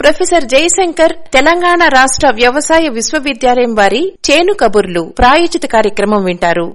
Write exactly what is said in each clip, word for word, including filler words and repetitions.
Professor Jayashankar Telangana రాష్ట్ర వ్యవసాయ విశ్వవిద్యాలయం వారి చేను కబుర్లు ప్రాయోజిత కార్యక్రమం వింటారు.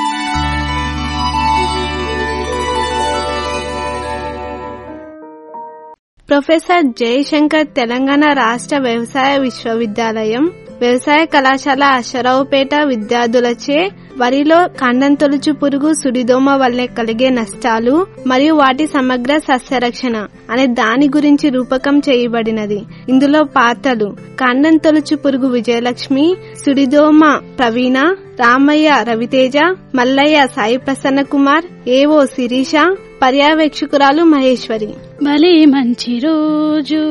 ప్రొఫెసర్ జయశంకర్ తెలంగాణ రాష్ట్ర వ్యవసాయ విశ్వవిద్యాలయం వ్యవసాయ కళాశాల అశ్వరావుపేట విద్యార్థులచే వరిలో కాండం తొలుచు పురుగు సుడిదోమ వల్లే కలిగే నష్టాలు మరియు వాటి సమగ్ర సస్యరక్షణ అనే దాని గురించి రూపకం చేయబడినది. ఇందులో పాత్రలు కాండం తొలుచు పురుగు విజయలక్ష్మి, సుడిదోమ ప్రవీణ, రామయ్య రవితేజ, మల్లయ్య సాయి ప్రసన్న కుమార్, ఏవో శిరీష, పర్యవేక్షకురాలు మహేశ్వరి. భలే మంచి రోజు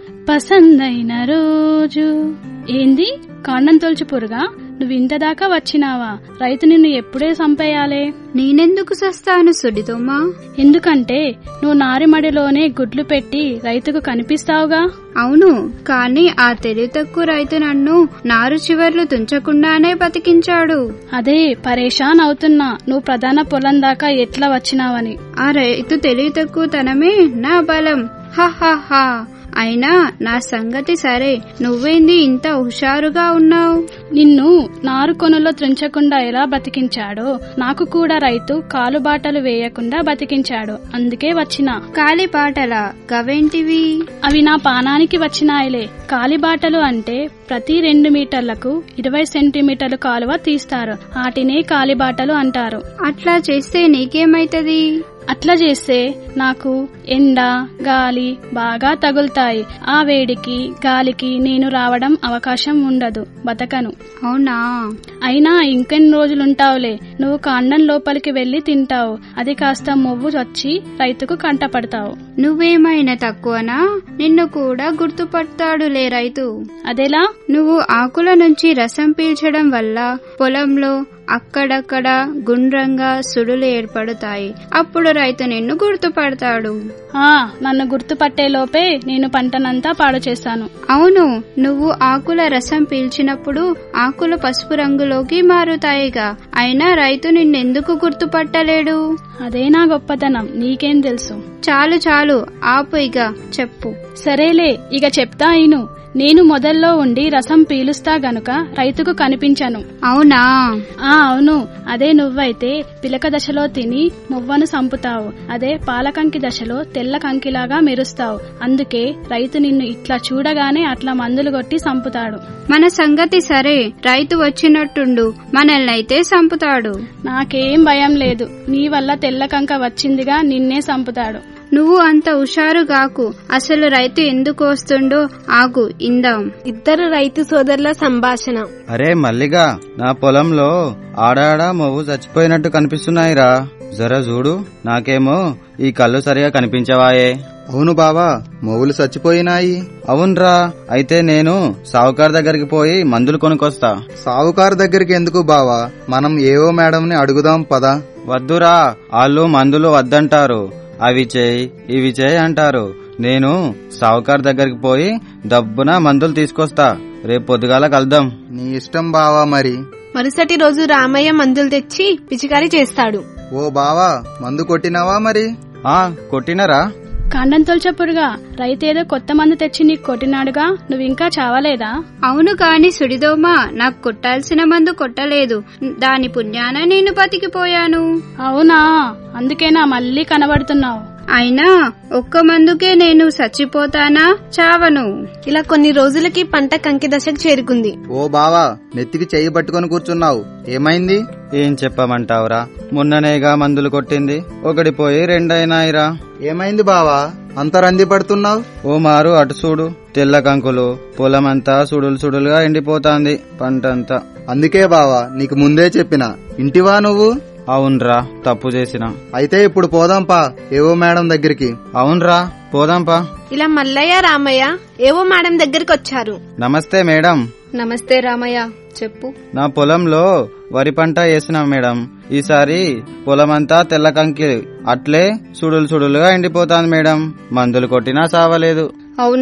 పసందైన రోజు. ఏంది కాండం తొలుచు పురుగా, నువ్వు ఇంతదాకా వచ్చినావా? రైతు నిన్ను ఎప్పుడే చంపేయాలే. నేనెందుకు సస్తాను సుడిదోమా? ఎందుకంటే నువ్వు నారిమడిలోనే గుడ్లు పెట్టి రైతుకు కనిపిస్తావుగా. అవును, కానీ ఆ తెలివి తక్కువ రైతు నన్ను నారు చివర్లు తుంచకుండానే బతికించాడు. అదే పరేషాన్ అవుతున్నా, నువ్వు ప్రధాన పొలం దాకా ఎట్లా వచ్చినావని. ఆ రైతు తెలివి తక్కువ తనమే నా బలం. హహా. అయినా నా సంగతి సరే, నువ్వేంది ఇంత హుషారుగా ఉన్నావు? నిన్ను నారు కొనులో త్రుంచకుండా ఎలా బతికించాడో నాకు కూడా రైతు కాలుబాటలు వేయకుండా బతికించాడు. అందుకే వచ్చినా. కాలిబాటలా? గవేంటివి? అవి నా పానానికి వచ్చినాయిలే. కాలిబాటలు అంటే ప్రతి రెండు మీటర్లకు ఇరవై సెంటీమీటర్లు కాలువ తీస్తారు. వాటినే కాలిబాటలు అంటారు. అట్లా చేస్తే నీకేమైతది? అట్లా చేస్తే నాకు ఎండ గాలి బాగా తగులుతాయి. ఆ వేడికి గాలికి నేను రావడం అవకాశం ఉండదు, బతకను. అవునా? అయినా ఇంకెన్ని రోజులుంటావులే. నువ్వు కాండం లోపలికి వెళ్లి తింటావు, అది కాస్త మొవ్వు వచ్చి రైతుకు కంటపడతావు. నువ్వేమైనా తక్కువనా? నిన్ను కూడా గుర్తుపడతాడులే రైతు. అదెలా? నువ్వు ఆకుల నుంచి రసం పీల్చడం వల్ల పొలంలో అక్కడక్కడ గుండ్రంగా సుడులు ఏర్పడతాయి. అప్పుడు రైతు నిన్ను గుర్తుపడతాడు. ఆ నన్ను గుర్తుపట్టే లోపే నేను పంటనంతా పాడు చేశాను. అవును, నువ్వు ఆకుల రసం పీల్చినప్పుడు ఆకులు పసుపు రంగులోకి మారుతాయిగా. అయినా రైతు నిన్నెందుకు గుర్తుపట్టలేడు? అదే నా గొప్పతనం, నీకేం తెలుసు? చాలు చాలు ఆపు, ఇక చెప్పు. సరేలే, ఇక చెప్తా ఇను. నేను మొదల్లో ఉండి రసం పీలుస్తా గనుక రైతుకు కనిపించను. అవునా? ఆ అవును. అదే నువ్వైతే పిలక దశలో తిని మువ్వను సంపుతావు. అదే పాలకంకి దశలో తెల్ల కంకిలాగా మెరుస్తావు. అందుకే రైతు నిన్ను ఇట్లా చూడగానే అట్లా మందులు కొట్టి సంపుతాడు. మన సంగతి సరే, రైతు వచ్చినట్టుండు, మనల్నైతే సంపుతాడు. నాకేం భయం లేదు, నీ వల్ల తెల్ల కంక వచ్చిందిగా, నిన్నే సంపుతాడు. నువ్వు అంత హుషారుగాకు. అసలు రైతు ఎందుకు వస్తుండో ఆగు, ఇందాం. ఇద్దరు రైతు సోదరుల సంభాషణ. అరే మల్లిగా, నా పొలంలో ఆడాడా మొవ్వు చచ్చిపోయినట్టు కనిపిస్తున్నాయిరా, జర చూడు. నాకేమో ఈ కళ్ళు సరిగా కనిపించవాయే. అవును బావా, మొవ్వులు చచ్చిపోయినాయి. అవునరా, అయితే నేను సావుకారు దగ్గరికి పోయి మందులు కొనుక్కొస్తా. సావుకారు దగ్గరికి ఎందుకు బావా, మనం ఏవో మేడంని అడుగుదాం పదా. వద్దురా, వాళ్ళు మందులు వద్దంటారు. అవి చేయి ఇవి చేయి అంటారు. నేను సావుకారు దగ్గరికి పోయి దబ్బున మందులు తీసుకొస్తా. రేపు పొద్దుగాల కలుద్దాం. నీ ఇష్టం బావా. మరి మరుసటి రోజు రామయ్య మందులు తెచ్చి పిచికారీ చేస్తాడు. ఓ బావా, మందు కొట్టినావా? మరి ఆ కొట్టినరా. కాండం తొలచపురుగా, రైతేదో కొత్త మందు తెచ్చి నీకు కొట్టినాడుగా, నువ్వింకా చావలేదా? అవును, కాని సుడిదోమ నాకు కొట్టాల్సిన మందు కొట్టలేదు. దాని పుణ్యాన నేను బతికిపోయాను. అవునా? అందుకేనా మళ్ళీ కనబడుతున్నావు? అయినా ఒక్క మందుకే నేను చచ్చిపోతానా, చావను. ఇలా కొన్ని రోజులకి పంట కంకి దశకు చేరుకుంది. ఓ బావా, నెత్తికి చెయ్యి పట్టుకొని కూర్చున్నావు, ఏమైంది? ఏం చెప్పమంటావురా, మొన్ననేగా మందులు కొట్టింది, ఒకటి పోయి రెండైనాయిరా. ఏమైంది బావా, అంత రంది పడుతున్నావు? ఓ మారు అటు చూడు, తెల్ల కంకులు, పొలమంతా సుడులు సుడులుగా ఎండిపోతాంది పంటంతా. అందుకే బావా నీకు ముందే చెప్పినా, ఇంటివా నువ్వు? అవునరా, తప్పు చేసిన. అయితే ఇప్పుడు పోదాంపా ఏవో మేడం దగ్గరికి. అవునరా, పోదాంపా. ఇలా మల్లయ్య రామయ్య ఏవో మేడం దగ్గరికి వచ్చారు. నమస్తే మేడం. నమస్తే రామయ్య, చెప్పు. నా పొలంలో వరి పంట వేసినా మేడం. ఈసారి పొలమంతా తెల్ల కంకి అట్లే సుడులు సుడులుగా ఎండిపోతాంది మేడం. మందులు కొట్టినా సావలేదు. అవునా?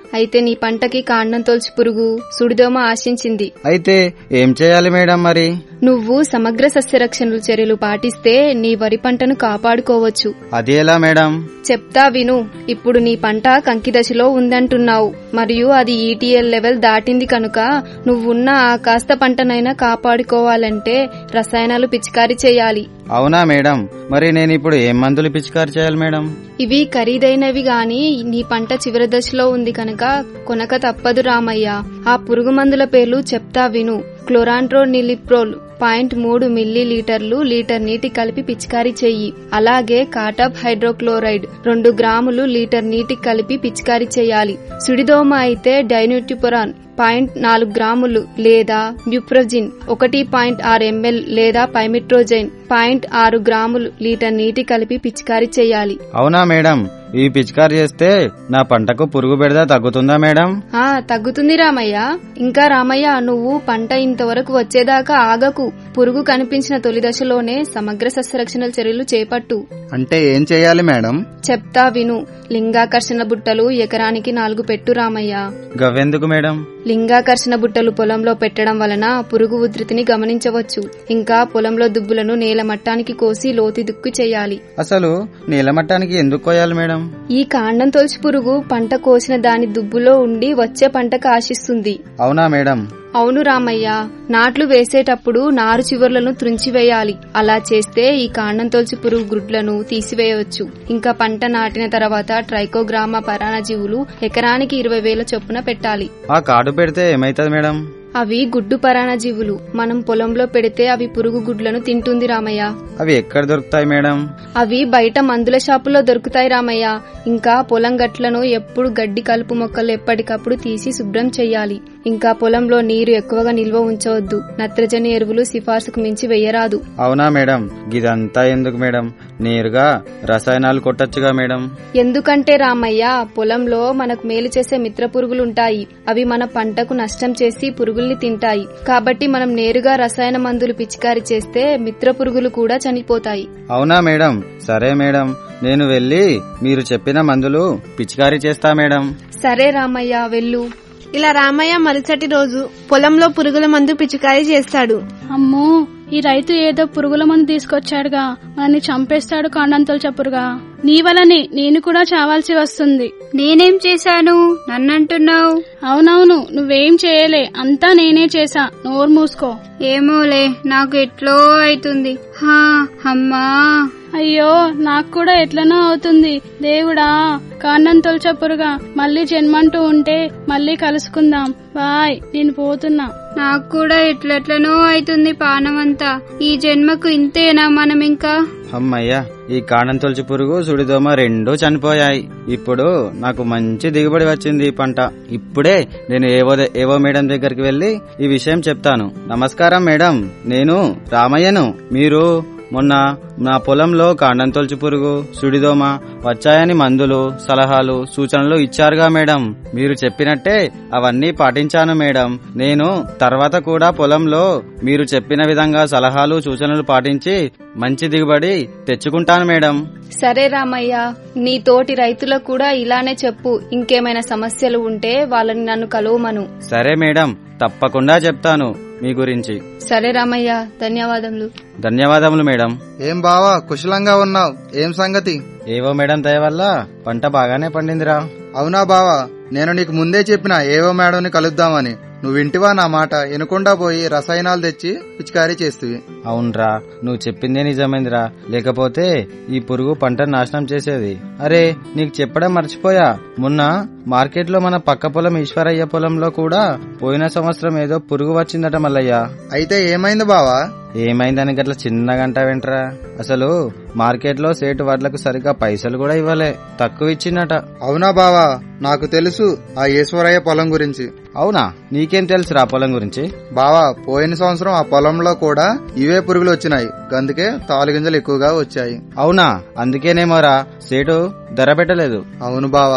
అయితే నీ పంటకి కాండం తొలచు పురుగు సుడిదోమ ఆశించింది. అయితే ఏం చేయాలి మేడం మరి? నువ్వు సమగ్ర సస్యరక్షణ చర్యలు పాటిస్తే నీ వరి పంటను కాపాడుకోవచ్చు. అది ఎలా మేడం? చెప్తా విను. ఇప్పుడు నీ పంట కంకి దశలో ఉందంటున్నావు, మరియు అది ఈటీఎల్ లెవెల్ దాటింది కనుక నువ్వున్న ఆ కాస్త పంటనైనా కాపాడుకోవాలంటే రసాయనాలు పిచికారీ చేయాలి. అవునా మేడం? మరి నేను ఇప్పుడు ఏం మందులు పిచికారీ చేయాలి మేడం? ఇవి ఖరీదైనవి గాని నీ పంట చివరి దశలో ఉంది కనుక కొనక తప్పదు రామయ్య. ఆ పురుగు మందుల పేర్లు చెప్తా విను. క్లోరాంట్రోనిలిప్రోల్ పాయింట్ మూడు మిల్లీ లీటర్లు లీటర్ నీటి కలిపి పిచికారీ చెయ్యి. అలాగే కాటాప్ హైడ్రోక్లోరైడ్ రెండు గ్రాములు లీటర్ నీటి కలిపి పిచికారీ చేయాలి. సుడిదోమ అయితే డైన్యూటిపురాన్ పాయింట్ నాలుగు గ్రాములు లేదా మ్యూప్రోజిన్ ఒకటి పాయింట్ ఆరు ఎంఎల్ లేదా పైమిట్రోజైన్ పాయింట్ ఆరు గ్రాములు లీటర్ నీటి కలిపి పిచికారీ చేయాలి. అవునా మేడం? ఈ పిచికారీ చేస్తే నా పంటకు పురుగు బెడద తగ్గుతుందా మేడం? ఆ తగ్గుతుంది రామయ్య. ఇంకా రామయ్య, నువ్వు పంట ఇంతవరకు వచ్చేదాకా ఆగకు. పురుగు కనిపించిన తొలి దశలోనే సమగ్ర సస్యరక్షణ చర్యలు చేపట్టు. అంటే ఏం చేయాలి మేడం? చెప్తా విను. లింగాకర్షణ బుట్టలు ఎకరానికి నాలుగు పెట్టు రామయ్య. గవ్వెందుకు మేడం? లింగాకర్షణ బుట్టలు పొలంలో పెట్టడం వలన పురుగు ఉధృతిని గమనించవచ్చు. ఇంకా పొలంలో దుబ్బులను నేల మట్టానికి కోసి లోతు దుక్కు చేయాలి. అసలు నేల మట్టానికి ఎందుకు కోయాలి మేడం? ఈ కాండం తొలచు పురుగు పంట కోసిన దాని దుబ్బులో ఉండి వచ్చే పంటకు ఆశిస్తుంది. అవునా మేడం? అవును రామయ్య. నాట్లు వేసేటప్పుడు నారు చివర్లను త్రుంచివేయాలి. అలా చేస్తే ఈ కాండం తొలచు పురుగు గుడ్లను తీసివేయవచ్చు. ఇంకా పంట నాటిన తర్వాత ట్రైకోగ్రామా పరాన్నజీవులు ఎకరానికి ఇరవై వేల చొప్పున పెట్టాలి. ఆ కాడు పెడితే ఏమైతుంది మేడం? అవి గుడ్డు పరాన్నజీవులు. మనం పొలంలో పెడితే అవి పురుగు గుడ్లను తింటుంది రామయ్య. అవి ఎక్కడ దొరుకుతాయి మేడం? అవి బయట మందుల షాపుల్లో దొరుకుతాయి రామయ్య. ఇంకా పొలం గట్లను ఎప్పుడు గడ్డి కలుపు మొక్కలు ఎప్పటికప్పుడు తీసి శుభ్రం చెయ్యాలి. ఇంకా పొలంలో నీరు ఎక్కువగా నిల్వ ఉంచవద్దు. నత్రజని ఎరువులు సిఫార్సుకు మించి వెయ్యరాదు. అవునా మేడం? ఇదంతా ఎందుకు మేడం? నేరుగా రసాయనాలు కొట్టొచ్చుగా మేడం? ఎందుకంటే రామయ్య, పొలంలో మనకు మేలు చేసే మిత్ర పురుగులుంటాయి. అవి మన పంటకు నష్టం చేసి పురుగుల్ని తింటాయి. కాబట్టి మనం నేరుగా రసాయన మందులు పిచికారీ చేస్తే మిత్ర పురుగులు కూడా చనిపోతాయి. అవునా మేడం? సరే మేడం, నేను వెళ్లి మీరు చెప్పిన మందులు పిచికారీ చేస్తా మేడం. సరే రామయ్య, వెళ్ళు. ఇలా రామయ్య మరుసటి రోజు పొలంలో పురుగుల మందు పిచికారీ చేస్తాడు. అమ్మో, ఈ రైతు ఏదో పురుగుల మందు తీసుకొచ్చాడుగా, మనని చంపేస్తాడు కాండం తొలచు పురుగా. నీ వలని నేను కూడా చావాల్సి వస్తుంది. నేనేం చేశాను? నన్నంటున్నావు? అవునవును, నువ్వేం చేయలే, అంతా నేనే చేశా. నోరు మూసుకో. ఏమోలే, నాకు ఎట్లో అవుతుంది. హా అమ్మా. అయ్యో, నాకు కూడా ఎట్లనో అవుతుంది. దేవుడా, కాండం తొలచు పురుగా, మళ్ళీ జన్మంటూ ఉంటే మళ్ళీ కలుసుకుందాం. బాయ్, నేను పోతున్నా. నాకు కూడా ఎట్లెట్లనో అవుతుంది పానమంతా. ఈ జన్మకు ఇంతేనా మనం ఇంకా? అమ్మయ్యా, ఈ కాండం తొలచు పురుగు సుడిదోమ రెండూ చనిపోయాయి. ఇప్పుడు నాకు మంచి దిగుబడి వచ్చింది ఈ పంట. ఇప్పుడే నేను ఏవో ఏవో మేడం దగ్గరికి వెళ్లి ఈ విషయం చెప్తాను. నమస్కారం మేడం, నేను రామయ్యను. మీరు మొన్న నా పొలంలో కాండం తొలచు పురుగు, సుడిదోమ వచ్చాయని మందులు, సలహాలు, సూచనలు ఇచ్చారుగా మేడం. మీరు చెప్పినట్టే అవన్నీ పాటించాను మేడం. నేను తర్వాత కూడా పొలంలో మీరు చెప్పిన విధంగా సలహాలు, సూచనలు పాటించి మంచి దిగుబడి తెచ్చుకుంటాను మేడం. సరే రామయ్య, నీ తోటి రైతులకు కూడా ఇలానే చెప్పు. ఇంకేమైనా సమస్యలు ఉంటే వాళ్ళని నన్ను కలువమను. సరే మేడం, తప్పకుండా చెప్తాను మీ గురించి. సరే రామయ్య, ధన్యవాదములు. ధన్యవాదములు మేడం. ఏం బావా, కుశలంగా ఉన్నావు? ఏం సంగతి? ఏవో మేడం దయ వల్ల పంట బాగానే పండిందిరా. అవునా బావా, నేను నీకు ముందే చెప్పిన ఏవో మేడంని కలుద్దామని. నువ్వు వింటివా నా మాట? వినకుండా పోయి రసాయనాలు తెచ్చి పిచికారీ చేస్తువి. అవునరా, నువ్వు చెప్పిందే నిజమైందిరా. లేకపోతే ఈ పురుగు పంటను నాశనం చేసేది. అరే, నీకు చెప్పడం మర్చిపోయా. మొన్న మార్కెట్ లో మన పక్క పొలం ఈశ్వరయ్య పొలంలో కూడా పోయిన సంవత్సరం ఏదో పురుగు వచ్చిందట మల్లయ్య. అయితే ఏమైంది బావా? ఏమైందని గట్ల చిన్నగా అంటా వెంట్రా? అసలు మార్కెట్ లో సేటు వడ్లకు సరిగ్గా పైసలు కూడా ఇవ్వలే, తక్కువ ఇచ్చిందట. అవునా బావా, నాకు తెలుసు ఆ ఈశ్వరయ్య పొలం గురించి. అవునా, నీకేం తెలుసురా పొలం గురించి? బావా, పోయిన సంవత్సరం ఆ పొలంలో కూడా ఇవే పురుగులు వచ్చినాయి. అందుకే తాలుగింజలు ఎక్కువగా వచ్చాయి. అవునా, అందుకేనేమోరా సేటు ధర పెట్టలేదు. అవును బావా.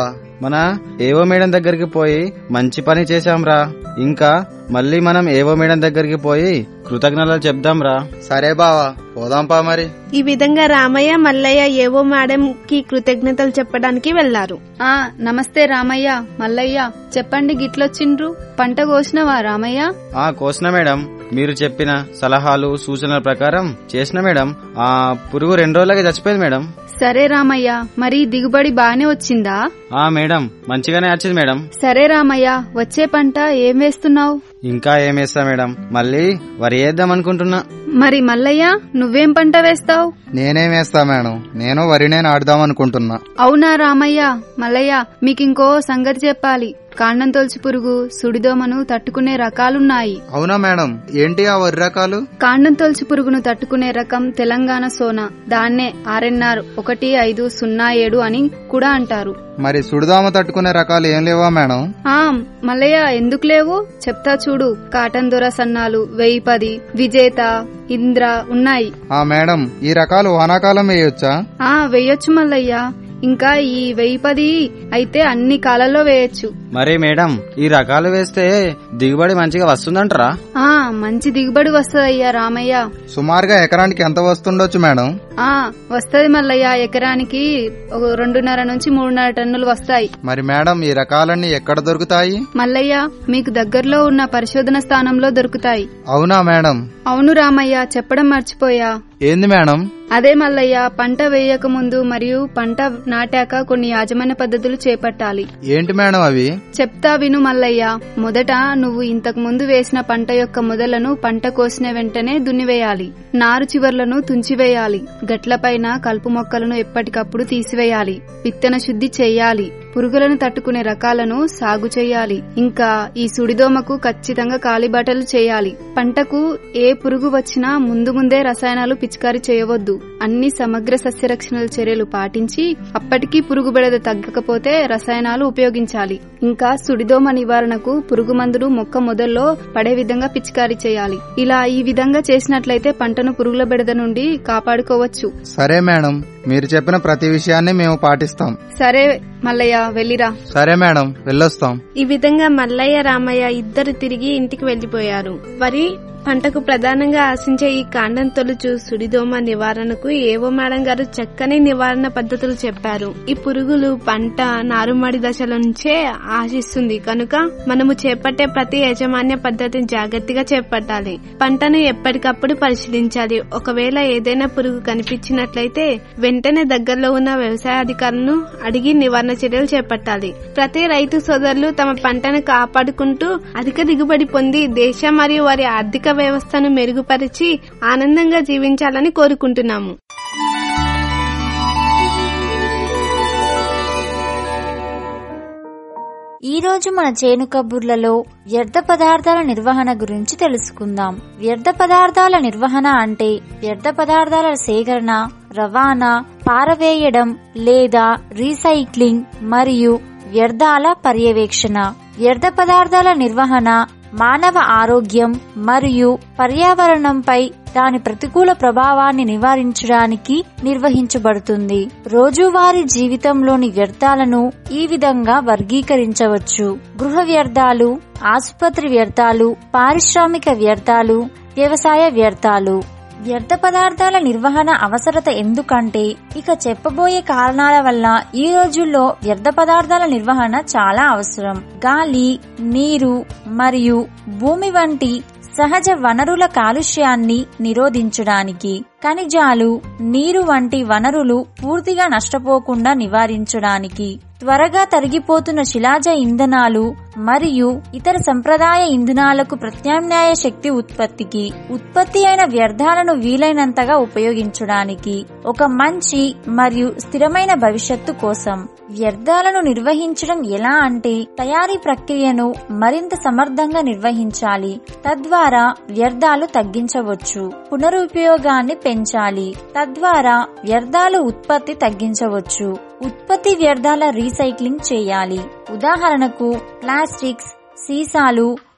మన ఏవో మేడం దగ్గరికి పోయి మంచి పని చేశాంరా. ఇంకా మళ్ళీ మనం ఏవో మేడం దగ్గరికి పోయి కృతజ్ఞతలు చెప్దాంరా. సరే బావా, పోదాంపా మరి. ఈ విధంగా రామయ్య మల్లయ్య ఏవో మేడం కి కృతజ్ఞతలు చెప్పడానికి వెళ్లారు. ఆ నమస్తే రామయ్య, మల్లయ్య, చెప్పండి గిట్లొచ్చిండ్రు. పంట కోసినవా రామయ్య? ఆ కోసిన మేడం, మీరు చెప్పిన సలహాలు సూచనల ప్రకారం చేసిన మేడం. ఆ పురుగు రెండు రోజులకి చచ్చిపోయింది మేడం. సరే రామయ్య, మరి దిగుబడి బానే వచ్చిందా? ఆ మేడం, మంచిగానే వచ్చింది మేడం. సరే రామయ్య, వచ్చే పంట ఏం వేస్తున్నావు? ఇంకా ఏం వేస్తా మేడం, మళ్ళీ వరి వేద్దాం అనుకుంటున్నా. మరి మల్లయ్య, నువ్వేం పంట వేస్తావు? నేనేం వేస్తా మేడం, నేను వరినే నాటుదాం అనుకుంటున్నా. అవునా రామయ్య, మల్లయ్య, మీకింకో సంగతి చెప్పాలి. కాండం తొలచు పురుగు, సుడిదోమను తట్టుకునే రకాలున్నాయి. అవునా మేడం, ఏంటి ఆ వరి రకాలు? కాండం తొలచు పురుగును తట్టుకునే రకం తెలంగాణ సోనా, దాన్నే ఆర్ఎన్ఆర్ ఒకటి ఐదు సున్నా ఏడు అని కూడా అంటారు. మరి సుడిదోమ తట్టుకునే రకాలు ఏం లేవా మేడం? ఆ మల్లయ్య, ఎందుకు లేవు, చెప్తా చూడు. కాటన్ దొర సన్నాలు, వెయ్యి పది, విజేత, ఇంద్ర ఉన్నాయి. ఆ మేడం, ఈ రకాలు వానాకాలం వేయొచ్చా? ఆ వేయొచ్చు మల్లయ్య. ఇంకా ఈ వెయ్యి పది అయితే అన్ని కాలాల్లో వేయొచ్చు. మరి మేడం, ఈ రకాలు వేస్తే దిగుబడి మంచిగా వస్తుందంటారా? ఆ మంచి దిగుబడి వస్తదయ్యా రామయ్య. సుమారుగా ఎకరానికి ఎంత వస్తుండొచ్చు మేడం? ఆ వస్తది మల్లయ్య, ఎకరానికి ఒక రెండున్నర నుంచి మూడున్నర టన్నులు వస్తాయి. మరి మేడం, ఈ రకాలన్నీ ఎక్కడ దొరుకుతాయి? మల్లయ్య, మీకు దగ్గరలో ఉన్న పరిశోధన స్థానంలో దొరుకుతాయి. అవునా మేడం? అవును రామయ్య, చెప్పడం మర్చిపోయా. ఏంది మేడం? అదే మల్లయ్య, పంట వేయక ముందు మరియు పంట నాటాక కొన్ని యాజమాన్య పద్ధతులు చేపట్టాలి. ఏంటి మేడం అవి? చెప్తా విను మల్లయ్య. మొదట నువ్వు ఇంతకు ముందు వేసిన పంట యొక్క మొదలను పంట కోసిన వెంటనే దున్నివేయాలి. నారు చివర్లను తుంచివేయాలి. గట్లపైన కలుపు మొక్కలను ఎప్పటికప్పుడు తీసివేయాలి. విత్తన శుద్ధి చెయ్యాలి. పురుగులను తట్టుకునే రకాలను సాగు చేయాలి. ఇంకా ఈ సుడిదోమకు ఖచ్చితంగా కాలిబాటలు చేయాలి. పంటకు ఏ పురుగు వచ్చినా ముందు ముందే రసాయనాలు పిచికారీ చేయవద్దు. అన్ని సమగ్ర సస్యరక్షణల చర్యలు పాటించి అప్పటికీ పురుగు బెడద తగ్గకపోతే రసాయనాలు ఉపయోగించాలి. ఇంకా సుడిదోమ నివారణకు పురుగు మందులు మొక్క మొదల్లో పడే విధంగా పిచికారీ చేయాలి. ఇలా ఈ విధంగా చేసినట్లయితే పంటను పురుగుల బెడద నుండి కాపాడుకోవచ్చు. సరే మేడం, మీరు చెప్పిన ప్రతి విషయాన్ని మేము పాటిస్తాం. సరే మల్లయ్య, వెళ్ళిరా. సరే మేడం, వెళ్ళొస్తాం. ఈ విధంగా మల్లయ్య రామయ్య ఇద్దరు తిరిగి ఇంటికి వెళ్లిపోయారు. వరి పంటకు ప్రధానంగా ఆశించే ఈ కాండం తొలుచు సుడిదోమ నివారణకు ఏవో మేడం గారు చక్కని నివారణ పద్ధతులు చెప్పారు. ఈ పురుగులు పంట నారుమడి దశల నుంచే ఆశిస్తుంది కనుక మనము చేపట్టే ప్రతి యాజమాన్య పద్ధతిని జాగ్రత్తగా చేపట్టాలి. పంటను ఎప్పటికప్పుడు పరిశీలించాలి. ఒకవేళ ఏదైనా పురుగు కనిపించినట్లయితే వెంటనే దగ్గరలో ఉన్న వ్యవసాయ అధికారులను అడిగి నివారణ చర్యలు చేపట్టాలి. ప్రతి రైతు సోదరులు తమ పంటను కాపాడుకుంటూ అధిక దిగుబడి పొంది దేశ మరియు వారి ఆర్థిక వ్యవస్థను మెరుగుపరిచి ఆనందంగా జీవించాలని కోరుకుంటున్నాము. ఈ రోజు మన చేను కబుర్లలో వ్యర్థ పదార్థాల నిర్వహణ గురించి తెలుసుకుందాం. వ్యర్థ పదార్థాల నిర్వహణ అంటే వ్యర్థ పదార్థాల సేకరణ, రవాణా, పారవేయడం లేదా రీసైక్లింగ్ మరియు వ్యర్థాల పర్యవేక్షణ. వ్యర్థ పదార్థాల నిర్వహణ మానవ ఆరోగ్యం మరియు పర్యావరణంపై దాని ప్రతికూల ప్రభావాన్ని నివారించడానికి నిర్వహించబడుతుంది. రోజువారీ జీవితంలోని వ్యర్థాలను ఈ విధంగా వర్గీకరించవచ్చు: గృహ వ్యర్థాలు, ఆసుపత్రి వ్యర్థాలు, పారిశ్రామిక వ్యర్థాలు, వ్యవసాయ వ్యర్థాలు. వ్యర్థ పదార్థాల నిర్వహణ అవసరత ఎందుకంటే ఇక చెప్పబోయే కారణాల వల్ల ఈ రోజుల్లో వ్యర్థ పదార్థాల నిర్వహణ చాలా అవసరం. గాలి, నీరు మరియు భూమి వంటి సహజ వనరుల కాలుష్యాన్ని నిరోధించడానికి, ఖనిజాలు, నీరు వంటి వనరులు పూర్తిగా నష్టపోకుండా నివారించడానికి, త్వరగా తరిగిపోతున్న శిలాజ ఇంధనాలు మరియు ఇతర సంప్రదాయ ఇంధనాలకు ప్రత్యామ్నాయ శక్తి ఉత్పత్తికి, ఉత్పత్తి అయిన వ్యర్థాలను వీలైనంతగా ఉపయోగించడానికి, ఒక మంచి మరియు స్థిరమైన భవిష్యత్తు కోసం. వ్యర్థాలను నిర్వహించడం ఎలా అంటే తయారీ ప్రక్రియను మరింత సమర్థంగా నిర్వహించాలి. తద్వారా వ్యర్థాలు తగ్గించవచ్చు. పునరుపయోగాన్ని పెంచాలి. తద్వారా వ్యర్థాలు ఉత్పత్తి తగ్గించవచ్చు. ఉత్పత్తి వ్యర్థాల రీసైక్లింగ్ చేయాలి. ఉదాహరణకు ప్లాస్టిక్స్, సీసాలు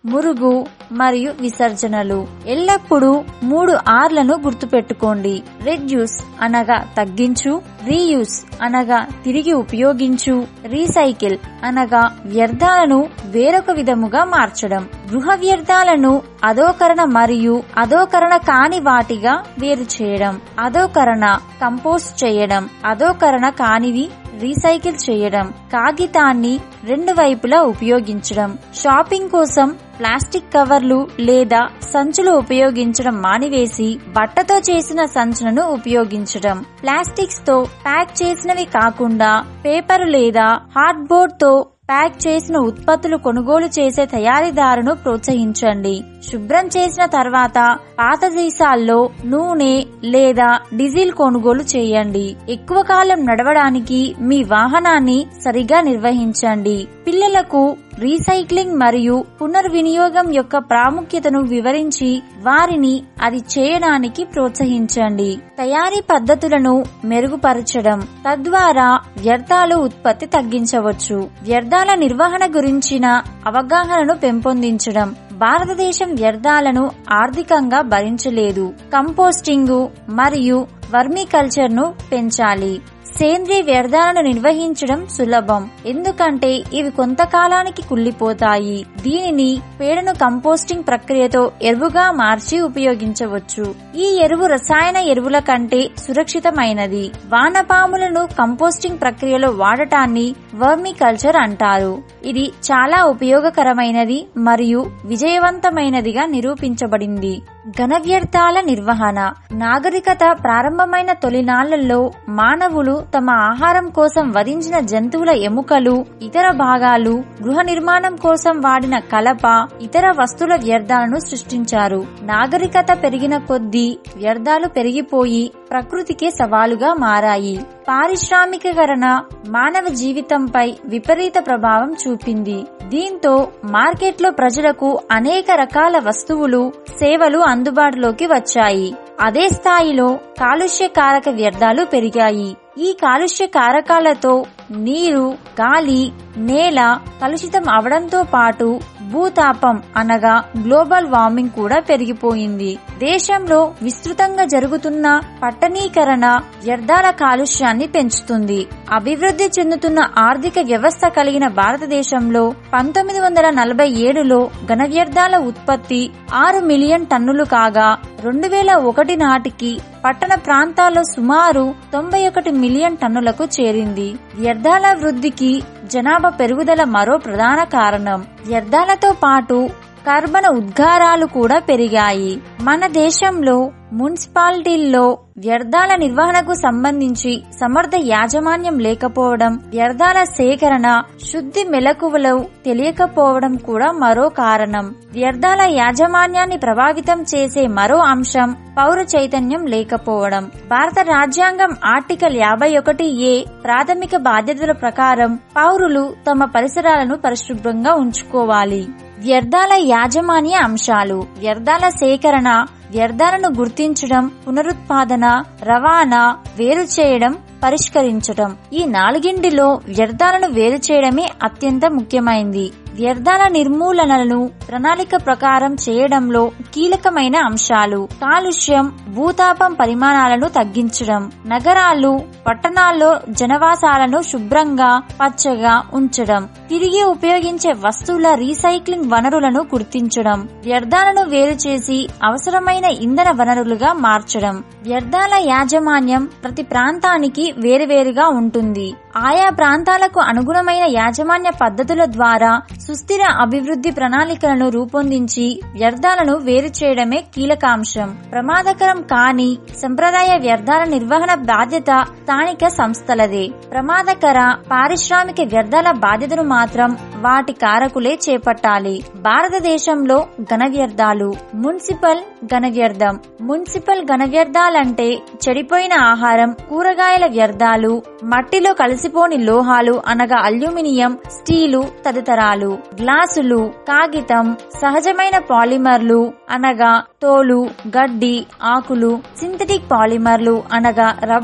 మురుగు మరియు విసర్జనలు. ఎల్లప్పుడూ మూడు ఆర్లను గుర్తుపెట్టుకోండి. రెడ్యూస్ అనగా తగ్గించు, రీయూస్ అనగా తిరిగి ఉపయోగించు, రీసైకిల్ అనగా వ్యర్థాలను వేరొక విధముగా మార్చడం. గృహ వ్యర్థాలను అధోకరణ మరియు అధోకరణ కాని వాటిగా వేరు చేయడం. అధోకరణ కంపోస్ట్ చేయడం, అధోకరణ కానివి రీసైకిల్ చేయడం. కాగితాన్ని రెండు వైపులా ఉపయోగించడం. షాపింగ్ కోసం ప్లాస్టిక్ కవర్లు లేదా సంచులు ఉపయోగించడం మానివేసి బట్టతో చేసిన సంచులను ఉపయోగించడం. ప్లాస్టిక్స్ తో ప్యాక్ చేసినవి కాకుండా పేపర్ లేదా హార్డ్ బోర్డ్ తో ప్యాక్ చేసిన ఉత్పత్తులు కొనుగోలు చేసే తయారీదారును ప్రోత్సహించండి. శుభ్రం చేసిన తర్వాత పాత సీసాల్లో నూనె లేదా డీజిల్ కొనుగోలు చేయండి. ఎక్కువ కాలం నడవడానికి మీ వాహనాన్ని సరిగా నిర్వహించండి. పిల్లలకు రీసైక్లింగ్ మరియు పునర్వినియోగం యొక్క ప్రాముఖ్యతను వివరించి వారిని అది చేయడానికి ప్రోత్సహించండి. తయారీ పద్ధతులను మెరుగుపరచడం, తద్వారా వ్యర్థాలు ఉత్పత్తి తగ్గించవచ్చు. వ్యర్థాల నిర్వహణ గురించిన అవగాహనను పెంపొందించడం. భారతదేశం వ్యర్థాలను ఆర్థికంగా భరించలేదు. కంపోస్టింగ్ మరియు వర్మీ కల్చర్ ను పెంచాలి. సేంద్రీయ వ్యర్థాలను నిర్వహించడం సులభం, ఎందుకంటే ఇవి కొంతకాలానికి కుళ్ళిపోతాయి. దీనిని పేడను కంపోస్టింగ్ ప్రక్రియతో ఎరువుగా మార్చి ఉపయోగించవచ్చు. ఈ ఎరువు రసాయన ఎరువుల కంటే సురక్షితమైనది. వానపాములను కంపోస్టింగ్ ప్రక్రియలో వాడటాన్ని వర్మీ కల్చర్ అంటారు. ఇది చాలా ఉపయోగకరమైనది మరియు విజయవంతమైనదిగా నిరూపించబడింది. ఘన వ్యర్థాల నిర్వహణ. నాగరికత ప్రారంభమైన తొలినాళ్లలో మానవులు తమ ఆహారం కోసం వధించిన జంతువుల ఎముకలు, ఇతర భాగాలు, గృహ నిర్మాణం కోసం వాడిన కలప, ఇతర వస్తువుల వ్యర్థాలను సృష్టించారు. నాగరికత పెరిగిన కొద్దీ వ్యర్థాలు పెరిగిపోయి ప్రకృతికే సవాలుగా మారాయి. పారిశ్రామికీకరణ మానవ జీవితంపై విపరీత ప్రభావం చూపింది. దీంతో మార్కెట్లో ప్రజలకు అనేక రకాల వస్తువులు, సేవలు అందుబాటులోకి వచ్చాయి. అదే స్థాయిలో కాలుష్య కారక వ్యర్థాలు పెరిగాయి. ఈ కాలుష్య కారకాలతో నీరు, గాలి, నేల కలుషితం అవడంతో పాటు భూతాపం అనగా గ్లోబల్ వార్మింగ్ కూడా పెరిగిపోయింది. దేశంలో విస్తృతంగా జరుగుతున్న పట్టణీకరణ వ్యర్థాల కాలుష్యాన్ని పెంచుతుంది. అభివృద్ధి చెందుతున్న ఆర్థిక వ్యవస్థ కలిగిన భారతదేశంలో పంతొమ్మిది వందల నలభై ఏడులో ఘన వ్యర్థాల ఉత్పత్తి ఆరు మిలియన్ టన్నులు కాగా రెండు వేల ఒకటి నాటికి పట్టణ ప్రాంతాల్లో సుమారు తొంభై ఒకటి మిలియన్ టన్నులకు చేరింది. వ్యర్థాల వృద్ధికి జనాభా పెరుగుదల మరో ప్రధాన కారణం. వ్యర్థాలతో పాటు కర్బన ఉద్గారాలు కూడా పెరిగాయి. మన దేశంలో మున్సిపాలిటీల్లో వ్యర్థాల నిర్వహణకు సంబంధించి సమర్థ యాజమాన్యం లేకపోవడం, వ్యర్థాల సేకరణ, శుద్ధి మెలకువలు తెలియకపోవడం కూడా మరో కారణం. వ్యర్థాల యాజమాన్యాన్ని ప్రభావితం చేసే మరో అంశం పౌర చైతన్యం లేకపోవడం. భారత రాజ్యాంగం ఆర్టికల్ యాభై ఒకటి ఏ ప్రాథమిక బాధ్యతల ప్రకారం పౌరులు తమ పరిసరాలను పరిశుభ్రంగా ఉంచుకోవాలి. వ్యర్థాల యాజమాన్య అంశాలు. వ్యర్థాల సేకరణ, వ్యర్థాలను గుర్తించడం, పునరుత్పాదన, రవాణా, వేరు చేయడం, పరిష్కరించడం. ఈ నాలుగింటిలో వ్యర్థాలను వేరు చేయడమే అత్యంత ముఖ్యమైనది. వ్యర్థాల నిర్మూలనను ప్రణాళిక ప్రకారం చేయడంలో కీలకమైన అంశాలు: కాలుష్యం, భూతాపం పరిమాణాలను తగ్గించడం, నగరాలు, పట్టణాల్లో జనవాసాలను శుభ్రంగా, పచ్చగా ఉంచడం, తిరిగి ఉపయోగించే వస్తువుల రీసైక్లింగ్ వనరులను గుర్తించడం, వ్యర్థాలను వేరు చేసి అవసరమైన ఇంధన వనరులుగా మార్చడం. వ్యర్థాల యాజమాన్యం ప్రతి ప్రాంతానికి వేరువేరుగా ఉంటుంది. ఆయా ప్రాంతాలకు అనుగుణమైన యాజమాన్య పద్ధతుల ద్వారా సుస్థిర అభివృద్ధి ప్రణాళికలను రూపొందించి వ్యర్థాలను వేరు చేయడమే కీలకాంశం. ప్రమాదకరం కాని సంప్రదాయ వ్యర్థాల నిర్వహణ బాధ్యత స్థానిక సంస్థలదే. ప్రమాదకర పారిశ్రామిక వ్యర్థాల బాధ్యతను మాత్రం వాటి కారకులే చేపట్టాలి. భారతదేశంలో ఘన వ్యర్థాలు. మున్సిపల్ ఘన వ్యర్థం. మున్సిపల్ ఘన వ్యర్థాలంటే చెడిపోయిన ఆహారం, కూరగాయల వ్యర్థాలు, మట్టిలో కలిసిపోని లోహాలు అనగా అల్యూమినియం, స్టీలు తదితరాలు, గ్లాసులు, కాగితం, సహజమైన పాలిమర్లు అనగా తోలు, గడ్డి, ఆకులు, సింథటిక్ పాలిమర్లు అనగా రబ్బర్,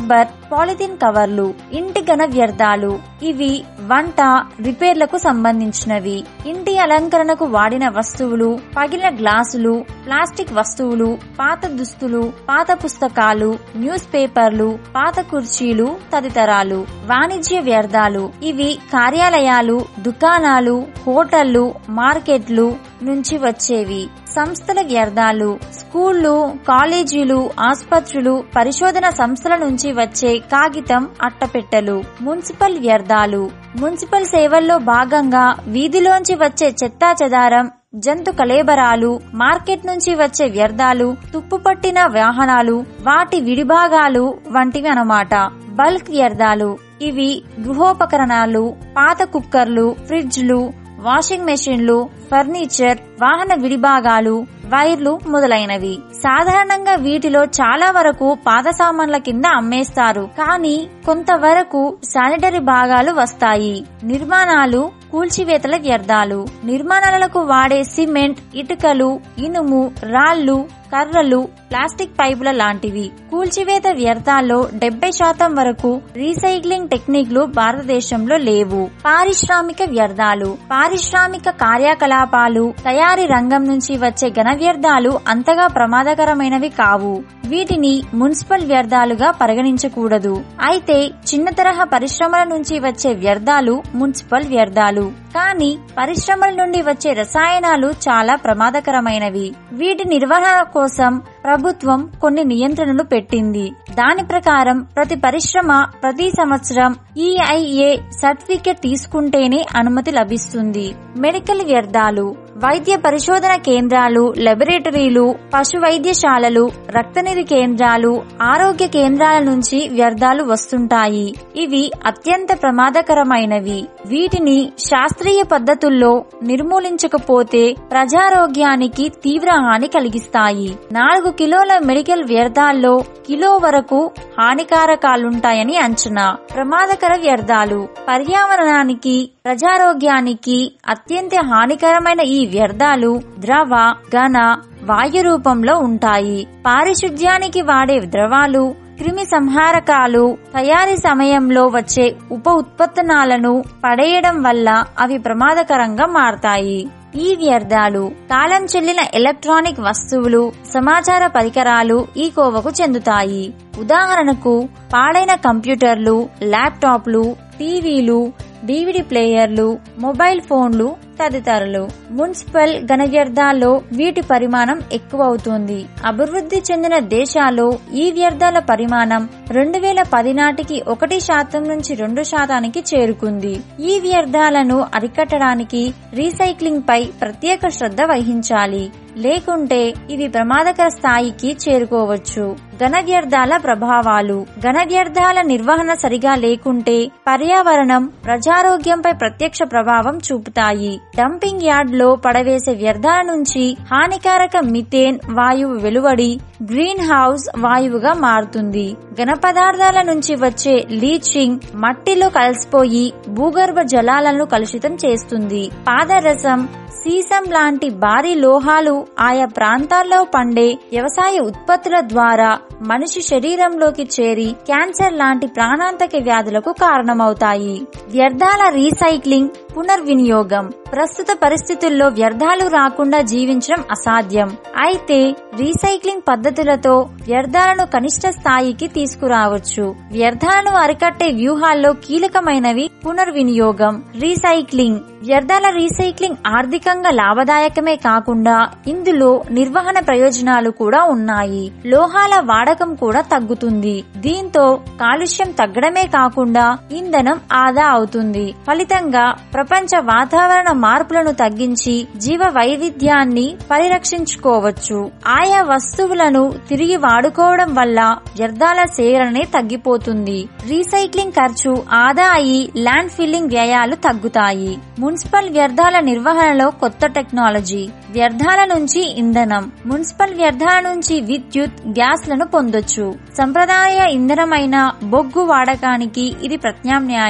పాలిథిన్ కవర్లు, ఇంటి ఘన వ్యర్థాలు. ఇవి వంట, రిపేర్లకు సంబంధించినవి. ఇంటి అలంకరణకు వాడిన వస్తువులు, పగిలిన గ్లాసులు, ప్లాస్టిక్ వస్తువులు, పాత దుస్తులు, పాత పుస్తకాలు, న్యూస్ పేపర్లు, పాత కుర్చీలు తదితరాలు. వాణిజ్య వ్యర్థాలు ఇవి కార్యాలయాలు, దుకాణాలు, హోటళ్లు, మార్కెట్లు నుంచి వచ్చేవి. సంస్థల వ్యర్థాలు స్కూళ్లు, కాలేజీలు, ఆస్పత్రులు, పరిశోధన సంస్థల నుంచి వచ్చే కాగితం, అట్టపెట్టెలు. మున్సిపల్ వ్యర్థాలు మున్సిపల్ సేవల్లో భాగంగా వీధిలోంచి వచ్చే చెత్తా చెదారం, జంతు కళేబరాలు, మార్కెట్ నుంచి వచ్చే వ్యర్థాలు, తుప్పుపట్టిన వాహనాలు, వాటి విడిభాగాలు వంటివి అన్నమాట. బల్క్ వ్యర్థాలు ఇవి గృహోపకరణాలు, పాత కుక్కర్లు, ఫ్రిడ్జ్లు, వాషింగ్ మెషిన్లు, ఫర్నిచర్, వాహన విడిభాగాలు, వైర్లు మొదలైనవి. సాధారణంగా వీటిలో చాలా వరకు పాత సామాన్ల కింద అమ్మేస్తారు, కానీ కొంతవరకు శానిటరీ భాగాలు వస్తాయి. నిర్మాణాలు కూల్చివేతల వ్యర్థాలు నిర్మాణాలకు వాడే సిమెంట్, ఇటుకలు, ఇనుము, రాళ్లు, కర్రలు, ప్లాస్టిక్ పైపుల లాంటివి. కూల్చివేత వ్యర్థాల్లో డెబ్బై శాతం వరకు రీసైక్లింగ్ టెక్నిక్లు భారతదేశంలో లేవు. పారిశ్రామిక వ్యర్థాలు పారిశ్రామిక కార్యకలాపాలు, తయారీ రంగం నుంచి వచ్చే ఘన వ్యర్థాలు అంతగా ప్రమాదకరమైనవి కావు. వీటిని మున్సిపల్ వ్యర్థాలుగా పరిగణించకూడదు. అయితే చిన్న తరహా పరిశ్రమల నుంచి వచ్చే వ్యర్థాలు మున్సిపల్ వ్యర్థాలు. కానీ పరిశ్రమల నుండి వచ్చే రసాయనాలు చాలా ప్రమాదకరమైనవి. వీటి నిర్వహణ కోసం ప్రభుత్వం కొన్ని నియంత్రణలు పెట్టింది. దాని ప్రకారం ప్రతి పరిశ్రమ ప్రతి సంవత్సరం ఈఐఏ సర్టిఫికెట్ తీసుకుంటేనే అనుమతి లభిస్తుంది. మెడికల్ వ్యర్థాలు వైద్య పరిశోధన కేంద్రాలు, లాబొరేటరీలు, పశు వైద్యశాలలు, రక్తనిధి కేంద్రాలు, ఆరోగ్య కేంద్రాల నుంచి వ్యర్థాలు వస్తుంటాయి. ఇవి అత్యంత ప్రమాదకరమైనవి. వీటిని శాస్త్రీయ పద్ధతుల్లో నిర్మూలించకపోతే ప్రజారోగ్యానికి తీవ్ర హాని కలిగిస్తాయి. నాలుగు కిలోల మెడికల్ వ్యర్థాల్లో కిలో వరకు హానికారకాలుంటాయని అంచనా. ప్రమాదకర వ్యర్థాలు పర్యావరణానికి, ప్రజారోగ్యానికి అత్యంత హానికరమైన ఈ వ్యర్థాలు ద్రవ, ఘన, వాయు రూపంలో ఉంటాయి. పారిశుధ్యానికి వాడే ద్రవాలు, క్రిమి సంహారకాలు తయారీ సమయంలో వచ్చే ఉప ఉత్పత్తులను పడేయడం వల్ల అవి ప్రమాదకరంగా మారతాయి. ఈ వ్యర్థాలు కాలం చెల్లిన ఎలక్ట్రానిక్ వస్తువులు, సమాచార పరికరాలు ఈ కోవకు చెందుతాయి. ఉదాహరణకు పాడైన కంప్యూటర్లు, ల్యాప్టాప్లు, టీవీలు, డివిడి ప్లేయర్లు, మొబైల్ ఫోన్లు తదితరులు. మున్సిపల్ ఘన వ్యర్థాల్లో వీటి పరిమాణం ఎక్కువ అవుతుంది. అభివృద్ధి చెందిన దేశాల్లో ఈ వ్యర్థాల పరిమాణం రెండు వేల పది నాటికి ఒకటి శాతం నుంచి రెండు శాతానికి చేరుకుంది. ఈ వ్యర్థాలను అరికట్టడానికి రీసైక్లింగ్ పై ప్రత్యేక శ్రద్ధ వహించాలి. లేకుంటే ఇవి ప్రమాదకర స్థాయికి చేరుకోవచ్చు. ఘన వ్యర్థాల ప్రభావాలు ఘన వ్యర్థాల నిర్వహణ సరిగా లేకుంటే పర్యావరణం, ప్రజారోగ్యంపై ప్రత్యక్ష ప్రభావం చూపుతాయి. డంపింగ్ యార్డ్ లో పడవేసే వ్యర్థాల నుంచి హానికారక మిథేన్ వాయువు వెలువడి గ్రీన్ హౌస్ వాయువుగా మారుతుంది. ఘన పదార్థాల నుంచి వచ్చే లీచింగ్ మట్టిలో కలిసిపోయి భూగర్భ జలాలను కలుషితం చేస్తుంది. పాదరసం, సీసం లాంటి భారీ లోహాలు ఆయా ప్రాంతాల్లో పండే వ్యవసాయ ఉత్పత్తుల ద్వారా మనిషి శరీరంలోకి చేరి క్యాన్సర్ లాంటి ప్రాణాంతక వ్యాధులకు కారణమవుతాయి. వ్యర్థాల రీసైక్లింగ్, పునర్వినియోగం ప్రస్తుత పరిస్థితుల్లో వ్యర్థాలు రాకుండా జీవించడం అసాధ్యం. అయితే రీసైక్లింగ్ పద్ధతులతో వ్యర్థాలను కనిష్ట స్థాయికి తీసుకురావచ్చు. వ్యర్థాలను అరికట్టే వ్యూహాల్లో కీలకమైనవి పునర్వినియోగం, రీసైక్లింగ్. వ్యర్థాల రీసైక్లింగ్ ఆర్థికంగా లాభదాయకమే కాకుండా ఇందులో నిర్వహణ ప్రయోజనాలు కూడా ఉన్నాయి. లోహాల వాడకం కూడా తగ్గుతుంది. దీంతో కాలుష్యం తగ్గడమే కాకుండా ఇంధనం ఆదా అవుతుంది. ఫలితంగా ప్రపంచ వాతావరణ మార్పులను తగ్గించి జీవ వైవిధ్యాన్ని పరిరక్షించుకోవచ్చు. ఆయా వస్తువులను తిరిగి వాడుకోవడం వల్ల వ్యర్థాల సేకరణే తగ్గిపోతుంది. రీసైక్లింగ్ ఖర్చు ఆదా అయి ల్యాండ్ ఫిల్లింగ్ వ్యయాలు తగ్గుతాయి. మున్సిపల్ వ్యర్థాల నిర్వహణలో కొత్త టెక్నాలజీ. వ్యర్థాల నుంచి ఇంధనం. మున్సిపల్ వ్యర్థాల నుంచి విద్యుత్, గ్యాస్ లను పొందొచ్చు. సంప్రదాయ ఇంధనమైన బొగ్గు వాడకానికి ఇది ప్రత్యామ్నాయం.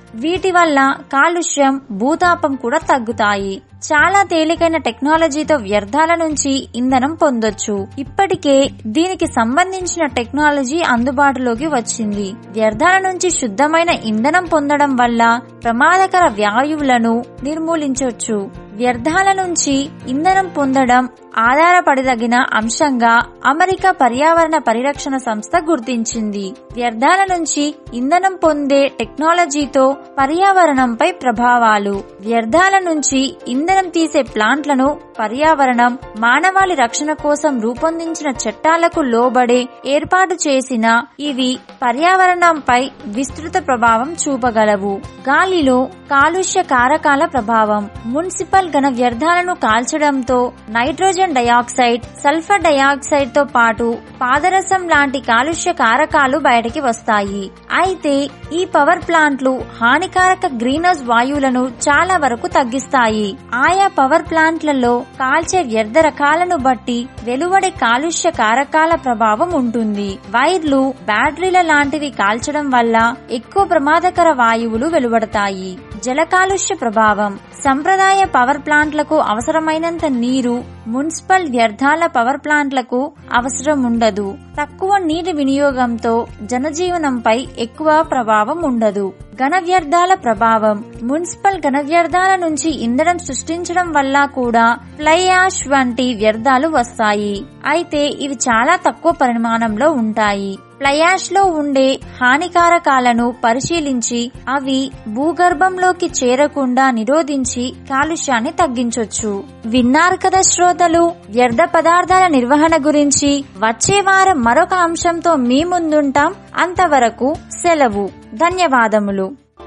వీటి వల్ల కాలుష్యం, భూతాపం కూడా తగ్గుతాయి. చాలా తేలికైన టెక్నాలజీతో వ్యర్థాల నుంచి ఇంధనం పొందొచ్చు. ఇప్పటికే దీనికి సంబంధించిన టెక్నాలజీ అందుబాటులోకి వచ్చింది. వ్యర్థాల నుంచి శుద్ధమైన ఇంధనం పొందడం వల్ల ప్రమాదకర వాయువులను నిర్మూలించవచ్చు. వ్యర్థాల నుంచి ఇంధనం పొందడం ఆధారపడదగిన అంశంగా అమెరికా పర్యావరణ పరిరక్షణ సంస్థ గుర్తించింది. వ్యర్థాల నుంచి ఇంధనం పొందే టెక్నాలజీతో పర్యావరణంపై ప్రభావాలు. వ్యర్థాల నుంచి ఇంధనం తీసే ప్లాంట్లను పర్యావరణం, మానవాళి రక్షణ కోసం రూపొందించిన చట్టాలకు లోబడే ఏర్పాటు చేసిన ఇవి పర్యావరణంపై విస్తృత ప్రభావం చూపగలవు. గాలిలో కాలుష్య కారకాల ప్రభావం. మున్సిపల్ ఘన వ్యర్థాలను కాల్చడంతో నైట్రోజన్ డయాక్సైడ్, సల్ఫర్ డయాక్సైడ్ తో పాటు పాదరసం లాంటి కాలుష్య కారకాలు బయటికి వస్తాయి. అయితే ఈ పవర్ ప్లాంట్లు హానికారక గ్రీన్ హౌస్ వాయువులను చాలా వరకు తగ్గిస్తాయి. ఆయా పవర్ ప్లాంట్లలో కాల్చే వ్యర్థ రకాలను బట్టి వెలువడే కాలుష్య కారకాల ప్రభావం ఉంటుంది. వైర్లు, బ్యాటరీల లాంటివి కాల్చడం వల్ల ఎక్కువ ప్రమాదకర వాయువులు వెలువడతాయి. జల కాలుష్య ప్రభావం. సంప్రదాయ పవర్ ప్లాంట్లకు అవసరమైనంత నీరు మున్సిపల్ వ్యర్థాల పవర్ ప్లాంట్లకు అవసరం ఉండదు. తక్కువ నీటి వినియోగంతో జనజీవనంపై ఎక్కువ ప్రభావం ఉండదు. ఘన వ్యర్థాల ప్రభావం. మున్సిపల్ ఘన వ్యర్థాల నుంచి ఇంధనం సృష్టించడం వల్ల కూడా ఫ్లై యాష్ వంటి వ్యర్థాలు వస్తాయి. అయితే ఇవి చాలా తక్కువ పరిమాణంలో ఉంటాయి. ఫ్లై యాష్ లో ఉండే హానికారకాలను పరిశీలించి అవి భూగర్భంలోకి చేరకుండా నిరోధించి కాలుష్యాన్ని తగ్గించొచ్చు. విన్నారు కదా శ్రోతలు, వ్యర్థ పదార్థాల నిర్వహణ గురించి. వచ్చే వారం మరొక అంశంతో మీ ముందుంటాం. అంతవరకు సెలవు. ధన్యవాదములు.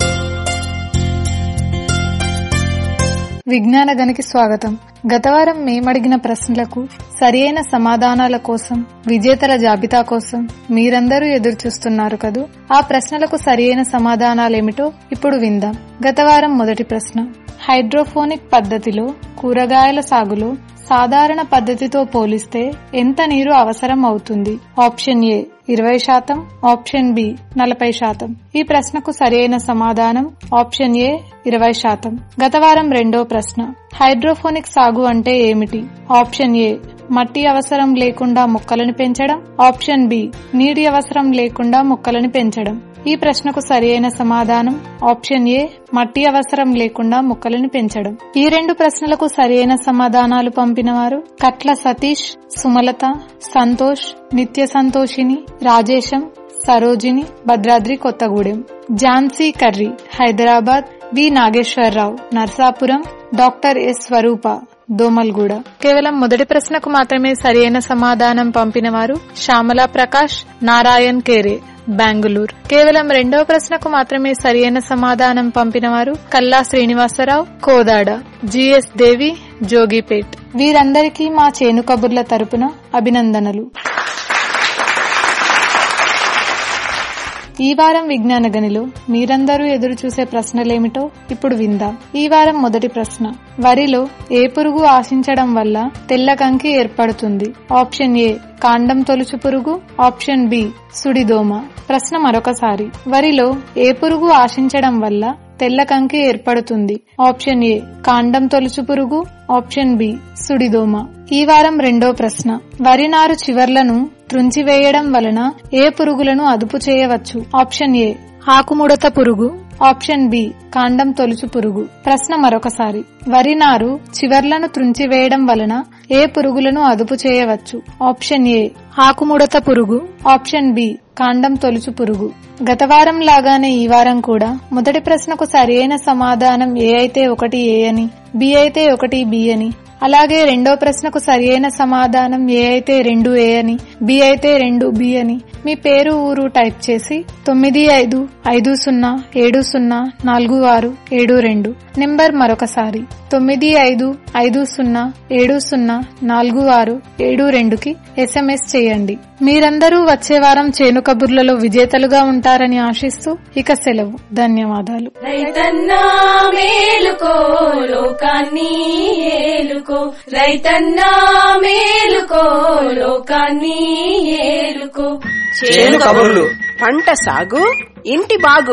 విజ్ఞాన గనికి స్వాగతం. గతవారం మేమడిగిన ప్రశ్నలకు సరి అయిన సమాధానాల కోసం, విజేతల జాబితా కోసం మీరందరూ ఎదురు చూస్తున్నారు కదూ. ఆ ప్రశ్నలకు సరి అయిన సమాధానాలేమిటో ఇప్పుడు విందాం. గతవారం మొదటి ప్రశ్న, హైడ్రోఫోనిక్ పద్ధతిలో కూరగాయల సాగులో సాధారణ పద్ధతితో పోలిస్తే ఎంత నీరు అవసరం అవుతుంది? ఆప్షన్ ఏ ఇరవై శాతం, ఆప్షన్ బి నలభై శాతం. ఈ ప్రశ్నకు సరైన సమాధానం ఆప్షన్ ఏ ఇరవై శాతం. గతవారం రెండో ప్రశ్న, హైడ్రోఫోనిక్ సాగు అంటే ఏమిటి? ఆప్షన్ ఏ మట్టి అవసరం లేకుండా మొక్కలను పెంచడం, ఆప్షన్ బి నీటి అవసరం లేకుండా మొక్కలను పెంచడం. ఈ ప్రశ్నకు సరైన సమాధానం ఆప్షన్ ఏ మట్టి అవసరం లేకుండా మొక్కలను పెంచడం. ఈ రెండు ప్రశ్నలకు సరైన సమాధానాలు పంపిన వారు కట్ల Satish, Sumalatha, Santosh, Nitya Santhoshini, Rajesham, Sarojini, Bhadradri Kothagudem. Jhansi Karri Hyderabad, V Nageswara Rao Narsapuram, doctor S Swaroopa Domalguda. కేవలం మొదటి ప్రశ్నకు మాత్రమే సరైన సమాధానం పంపిన వారు శ్యామలా ప్రకాష్, నారాయణ్ కేరే బెంగళూరు. కేవలం రెండవ ప్రశ్నకు మాత్రమే సరైన సమాధానం పంపిన వారు కల్లా శ్రీనివాసరావు కోదాడ, జిఎస్ దేవి జోగిపేట్. వీరందరికీ మా చేను కబుర్ల తరపున అభినందనలు. ఈ వారం విజ్ఞాన గనిలో మీరందరూ ఎదురు చూసే ప్రశ్నలేమిటో ఇప్పుడు విందాం. ఈ వారం మొదటి ప్రశ్న, వరిలో ఏ పురుగు ఆశించడం వల్ల తెల్ల కంకి ఏర్పడుతుంది? ఆప్షన్ ఏ కాండం తొలుచు పురుగు, ఆప్షన్ బి సుడిదోమ. ప్రశ్న మరొకసారి, వరిలో ఏ పురుగు ఆశించడం వల్ల తెల్ల కంకి ఏర్పడుతుంది? ఆప్షన్ ఏ కాండం తొలుచు పురుగు, ఆప్షన్ బి సుడిదోమ. ఈ వారం రెండో ప్రశ్న, వరి నారు చివర్లను త్రుంచివేయడం వలన ఏ పురుగులను అదుపు చేయవచ్చు? ఆప్షన్ ఏ ఆకుముడత పురుగు, ఆప్షన్ బి కాండం తొలుచు పురుగు. ప్రశ్న మరొకసారి, వరి నారు చివర్లను త్రుంచివేయడం వలన ఏ పురుగులను అదుపు చేయవచ్చు? ఆప్షన్ ఏ ఆకుముడత పురుగు, ఆప్షన్ బి కాండం తొలుచు పురుగు. గత వారం లాగానే ఈ వారం కూడా మొదటి ప్రశ్నకు సరైన సమాధానం ఏ అయితే ఒకటి ఏ అని, బి అయితే ఒకటి బి అని, అలాగే రెండో ప్రశ్నకు సరైన సమాధానం ఏ అయితే రెండు ఏ అని, బి అయితే రెండు బి అని మీ పేరు ఊరు టైప్ చేసి తొమ్మిది ఐదు ఐదు సున్నా ఏడు సున్నా నాలుగు ఆరు ఏడు రెండు నెంబర్ మరొకసారి తొమ్మిది ఐదు ఐదు సున్నా ఏడు సున్నా నాలుగు ఆరు ఏడు రెండుకి ఎస్ఎంఎస్ చేయండి. మీరందరూ వచ్చే వారం చేను కబుర్లలో విజేతలుగా ఉంటారని ఆశిస్తూ ఇక సెలవు. ధన్యవాదాలు. రైతన్నా మేలుకో లోకాన్ని ఏలుకో, రైతన్నా మేలుకో లోకాన్ని ఏలుకో. చేను కబుర్లు, పంట సాగు, ఇంటి బాగు,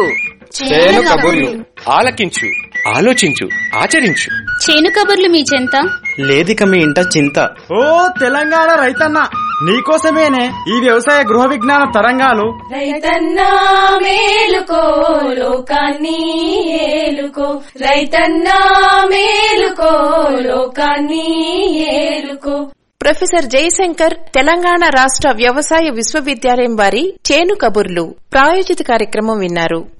చేను కబుర్లు. ఆలకించు, ఆలోచించు, ఆచరించు. చేను కబుర్లు మీ చెంత లేదిక మీ ఇంట చింత. ఓ తెలంగాణ రైతన్న, నీకోసమేనే ఈ వ్యవసాయ గృహ విజ్ఞాన తరంగాలు. రైతన్నా మేలుకో, లోకాన్ని ఏలుకో. రైతన్నా మేలుకో, లోకాన్ని ఏలుకో. ప్రొఫెసర్ జయశంకర్ తెలంగాణ రాష్ట్ర వ్యవసాయ విశ్వవిద్యాలయం వారి చేను కబుర్లు ప్రాయోజిత కార్యక్రమం విన్నారు.